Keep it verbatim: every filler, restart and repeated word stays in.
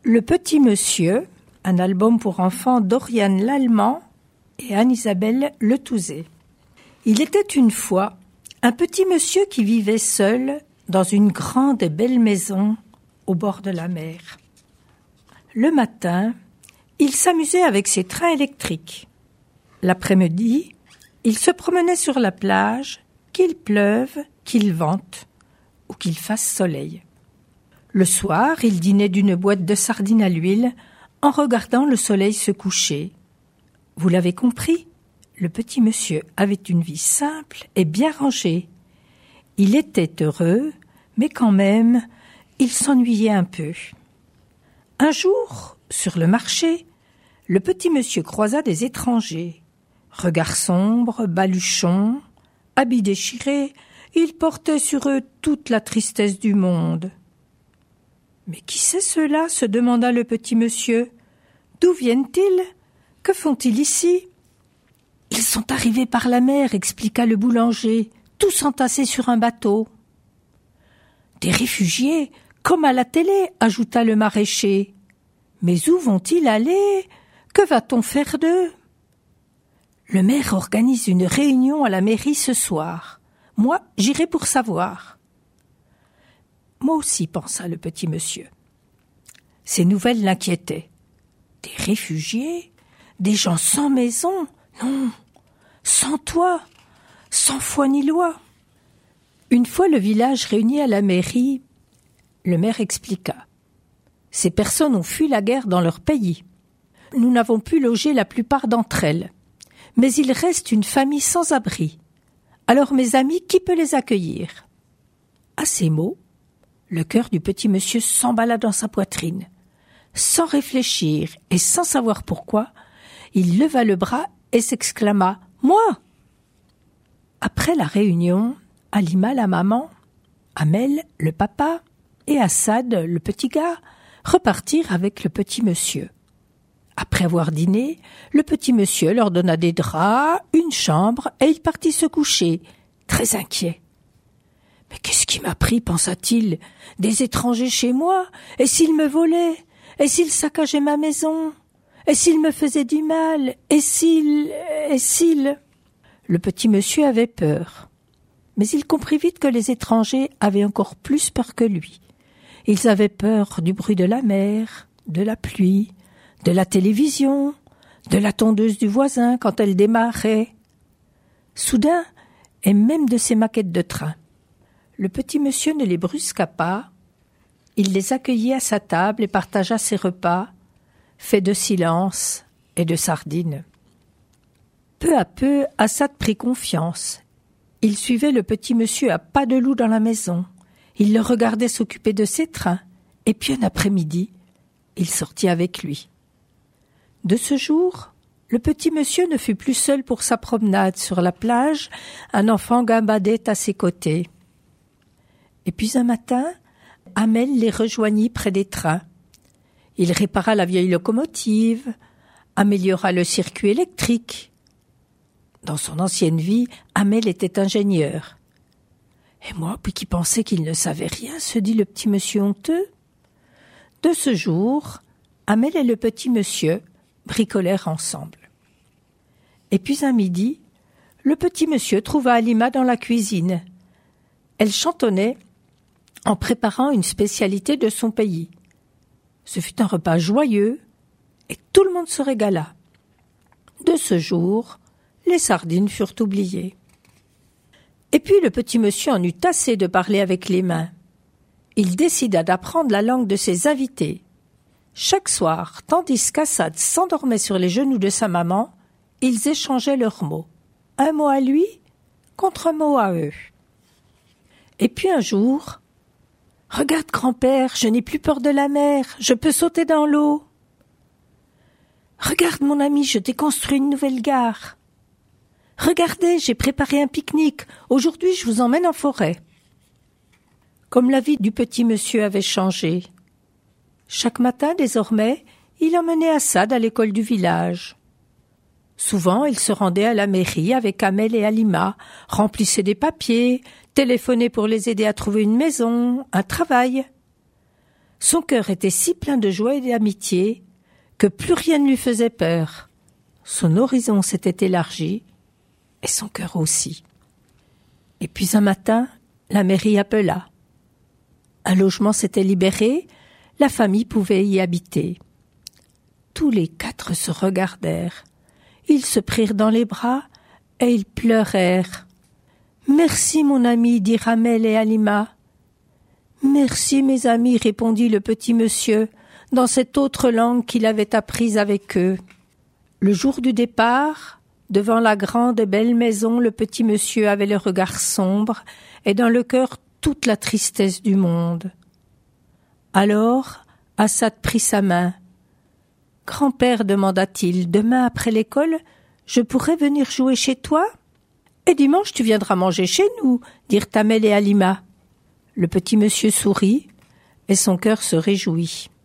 Le petit monsieur, un album pour enfants d'Oriane Lallemand et Anne-Isabelle Letouzé. Il était une fois un petit monsieur qui vivait seul dans une grande et belle maison au bord de la mer. Le matin, il s'amusait avec ses trains électriques. L'après-midi, il se promenait sur la plage, qu'il pleuve, qu'il vente ou qu'il fasse soleil. Le soir, il dînait d'une boîte de sardines à l'huile en regardant le soleil se coucher. Vous l'avez compris, le petit monsieur avait une vie simple et bien rangée. Il était heureux, mais quand même, il s'ennuyait un peu. Un jour, sur le marché, le petit monsieur croisa des étrangers. Regards sombres, baluchons, habits déchirés, ils portaient sur eux toute la tristesse du monde. « Mais qui c'est ceux-là » se demanda le petit monsieur. « D'où viennent-ils ? Que font-ils ici ?»« Ils sont arrivés par la mer, » expliqua le boulanger, tous entassés sur un bateau. « Des réfugiés, comme à la télé, » ajouta le maraîcher. « Mais où vont-ils aller ? Que va-t-on faire d'eux ?»« Le maire organise une réunion à la mairie ce soir. Moi, j'irai pour savoir. » Moi aussi, pensa le petit monsieur. Ces nouvelles l'inquiétaient. Des réfugiés, des gens sans maison, non, sans toit, sans foi ni loi. Une fois le village réuni à la mairie, le maire expliqua. Ces personnes ont fui la guerre dans leur pays. Nous n'avons pu loger la plupart d'entre elles. Mais il reste une famille sans abri. Alors, mes amis, qui peut les accueillir ? À ces mots, le cœur du petit monsieur s'emballa dans sa poitrine. Sans réfléchir et sans savoir pourquoi, il leva le bras et s'exclama « Moi !» Après la réunion, Halima, la maman, Amel, le papa, et Assad, le petit gars, repartirent avec le petit monsieur. Après avoir dîné, le petit monsieur leur donna des draps, une chambre, et il partit se coucher, très inquiet. « Mais qu'est-ce qui m'a pris, pensa-t-il, des étrangers chez moi? Et s'ils me volaient? Et s'ils saccageaient ma maison? Et s'ils me faisaient du mal? Et s'ils... Et s'ils... » Le petit monsieur avait peur. Mais il comprit vite que les étrangers avaient encore plus peur que lui. Ils avaient peur du bruit de la mer, de la pluie, de la télévision, de la tondeuse du voisin quand elle démarrait. Soudain, et même de ses maquettes de train. Le petit monsieur ne les brusqua pas. Il les accueillit à sa table et partagea ses repas, faits de silence et de sardines. Peu à peu, Assad prit confiance. Il suivait le petit monsieur à pas de loup dans la maison. Il le regardait s'occuper de ses trains. Et puis un après-midi, il sortit avec lui. De ce jour, le petit monsieur ne fut plus seul pour sa promenade sur la plage. Un enfant gambadait à ses côtés. Et puis un matin, Amel les rejoignit près des trains. Il répara la vieille locomotive, améliora le circuit électrique. Dans son ancienne vie, Amel était ingénieur. « Et moi, puis qui pensais qu'il ne savait rien ?» se dit le petit monsieur honteux. De ce jour, Amel et le petit monsieur bricolèrent ensemble. Et puis un midi, le petit monsieur trouva Halima dans la cuisine. Elle chantonnait en préparant une spécialité de son pays. Ce fut un repas joyeux et tout le monde se régala. De ce jour, les sardines furent oubliées. Et puis le petit monsieur en eut assez de parler avec les mains. Il décida d'apprendre la langue de ses invités. Chaque soir, tandis qu'Assad s'endormait sur les genoux de sa maman, ils échangeaient leurs mots. Un mot à lui contre un mot à eux. Et puis un jour, « Regarde, grand-père, je n'ai plus peur de la mer, je peux sauter dans l'eau. »« Regarde, mon ami, je t'ai construit une nouvelle gare. »« Regardez, j'ai préparé un pique-nique, aujourd'hui je vous emmène en forêt. » Comme la vie du petit monsieur avait changé. Chaque matin, désormais, il emmenait Assad à l'école du village. Souvent, il se rendait à la mairie avec Amel et Halima, remplissait des papiers, téléphonait pour les aider à trouver une maison, un travail. Son cœur était si plein de joie et d'amitié que plus rien ne lui faisait peur. Son horizon s'était élargi et son cœur aussi. Et puis un matin, la mairie appela. Un logement s'était libéré, la famille pouvait y habiter. Tous les quatre se regardèrent. Ils se prirent dans les bras et ils pleurèrent. « Merci, mon ami, dit Ramel et Halima. »« Merci, mes amis, répondit le petit monsieur, dans cette autre langue qu'il avait apprise avec eux. Le jour du départ, devant la grande et belle maison, le petit monsieur avait le regard sombre et dans le cœur toute la tristesse du monde. Alors, Assad prit sa main. « Grand-père, demanda-t-il, demain après l'école, je pourrais venir jouer chez toi ? Et dimanche, tu viendras manger chez nous, dirent Hamel et Halima. » Le petit monsieur sourit et son cœur se réjouit.